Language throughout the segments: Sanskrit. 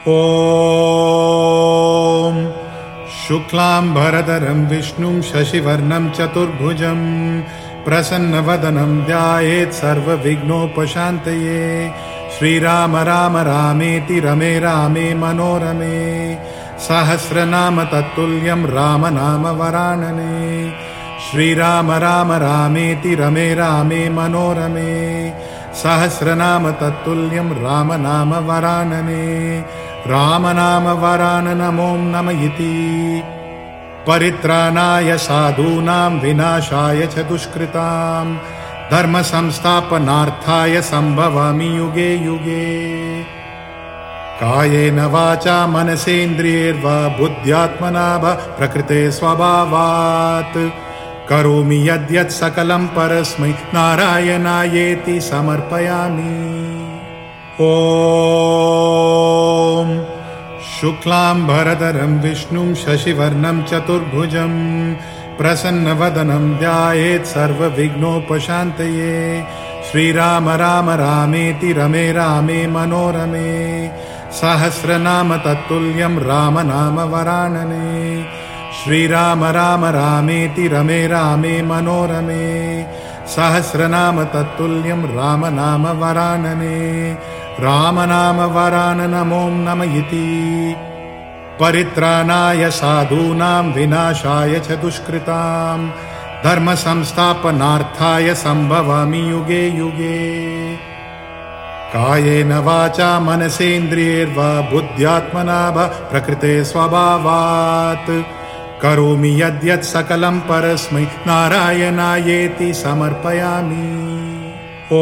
ॐ शुक्लाम्बरधरं विष्णुं शशिवर्णं चतुर्भुजं प्रसन्नवदनं ध्यायेत् सर्वविघ्नोपशान्तये। श्रीराम राम रामेति रमे रामे मनोरमे सहस्रनाम तत्तुल्यं राम नाम वरानने। श्रीराम राम रामेति रमे रामे मनोरमे सहस्रनाम तत्तुल्यं राम नाम वरानने। राम नाम वराननमो नमः इति। परित्राणाय साधूनां विनाशाय च दुष्कृतां धर्म संस्थापनार्थाय संभवामि युगे युगे। कायेन वाचा मनसेन्द्रियैर्वा बुद्ध्यात्मना वा प्रकृते स्वभावात् करोमि यद्यत् सकलं परस्मै नारायणायेति समर्पयामि। ॐ शुक्लाम्बरधरं विष्णुं शशिवर्णं चतुर्भुजं प्रसन्नवदनं ध्यायेत् सर्वविघ्नोपशान्तये। श्रीराम राम रामेति रमे रामे मनोरमे सहस्रनाम तत्तुल्यं राम नाम वरानने। श्रीराम राम रामेति रमे रामे मनोरमे सहस्रनाम तत्तुल्यं राम नाम वरानने। राम नाम वराननमो नमः इति। परित्राणाय साधूनां विनाशाय च दुष्कृतां धर्म संस्थापनार्थाय संभवामि युगे युगे। कायेन वाचा मनसेन्द्रियैर्वा बुद्ध्यात्मना वा प्रकृते स्वभावात् करोमि यद्यत् सकलं परस्मै नारायणायेति समर्पयामि। ॐ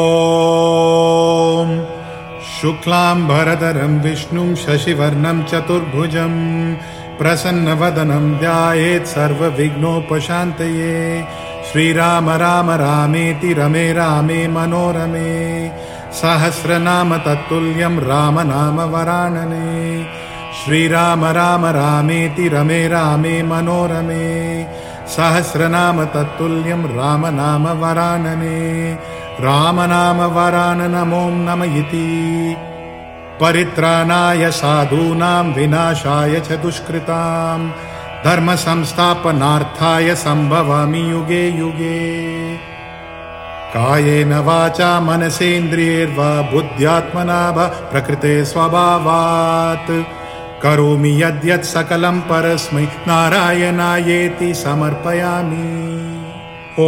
शुक्लाम्बरधरं विष्णुं शशिवर्णं चतुर्भुजं प्रसन्नवदनं ध्यायेत् सर्वविघ्नोपशान्तये। श्रीराम राम रामेति रमे रामे मनोरमे सहस्रनाम तत्तुल्यं राम नाम वरानने। श्रीराम राम रामेति रमे रामे मनोरमे सहस्रनाम तत्तुल्यं राम नाम वरानने। राम नाम वराननमो नमः इति। परित्राणाय साधूनां विनाशाय च दुष्कृतां धर्म संस्थापनार्थाय संभवामि युगे युगे। कायेन वाचा मनसेन्द्रियैर्वा बुद्ध्यात्मना वा प्रकृते स्वभावात् करोमि यद्यत् सकलं परस्मै नारायणायेति समर्पयामि। ॐ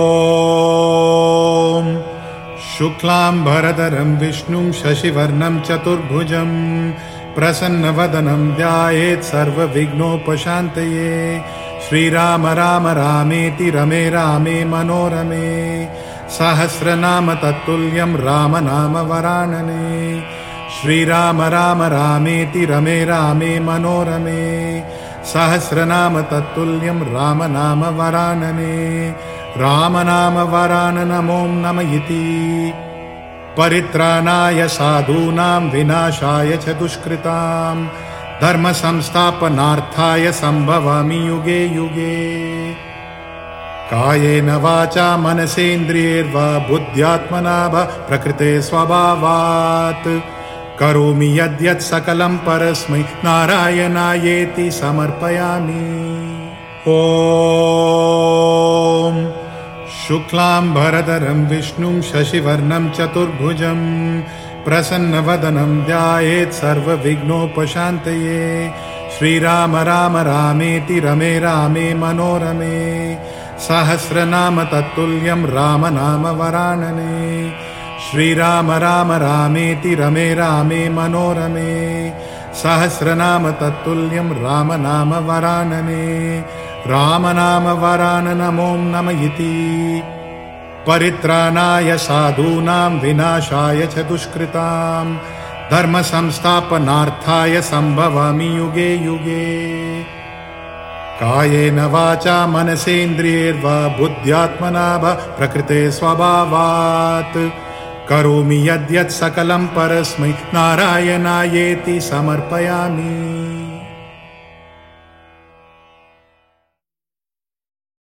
शुक्लाम्बरधरं विष्णुं शशिवर्णं चतुर्भुजं प्रसन्नवदनं ध्यायेत् सर्वविघ्नोपशान्तये। श्रीराम राम रामेति रमे रामे मनोरमे सहस्रनाम तत्तुल्यं राम नाम वरानने। श्रीराम राम रामेति रमे रामे मनोरमे सहस्रनाम तत्तुल्यं राम नाम वरानने। राम नाम वराननमो नमः इति। परित्राणाय साधूनां विनाशाय च दुष्कृतां धर्म संस्थापनार्थाय संभवामि युगे युगे। कायेन वाचा मनसेन्द्रियैर्वा बुद्ध्यात्मना वा प्रकृते स्वभावात् करोमि यद्यत् सकलं परस्मै नारायणायेति समर्पयामि। ॐ शुक्लाम्बरधरं विष्णुं शशिवर्णं चतुर्भुजं प्रसन्नवदनं ध्यायेत् सर्वविघ्नोपशान्तये। श्रीराम राम रामेति रमे रामे मनोरमे सहस्रनाम तत्तुल्यं राम नाम वरानने। श्रीराम राम रामेति रमे रामे मनोरमे सहस्रनाम तत्तुल्यं राम नाम वरानने। राम नाम वराननमो नमः इति। परित्राणाय साधूनां विनाशाय च दुष्कृतां धर्म संस्थापनार्थाय संभवामि युगे युगे। कायेन वाचा मनसेन्द्रियैर्वा बुद्ध्यात्मना वा प्रकृते स्वभावात् करोमि यद्यत् सकलं परस्मै नारायणायेति समर्पयामि।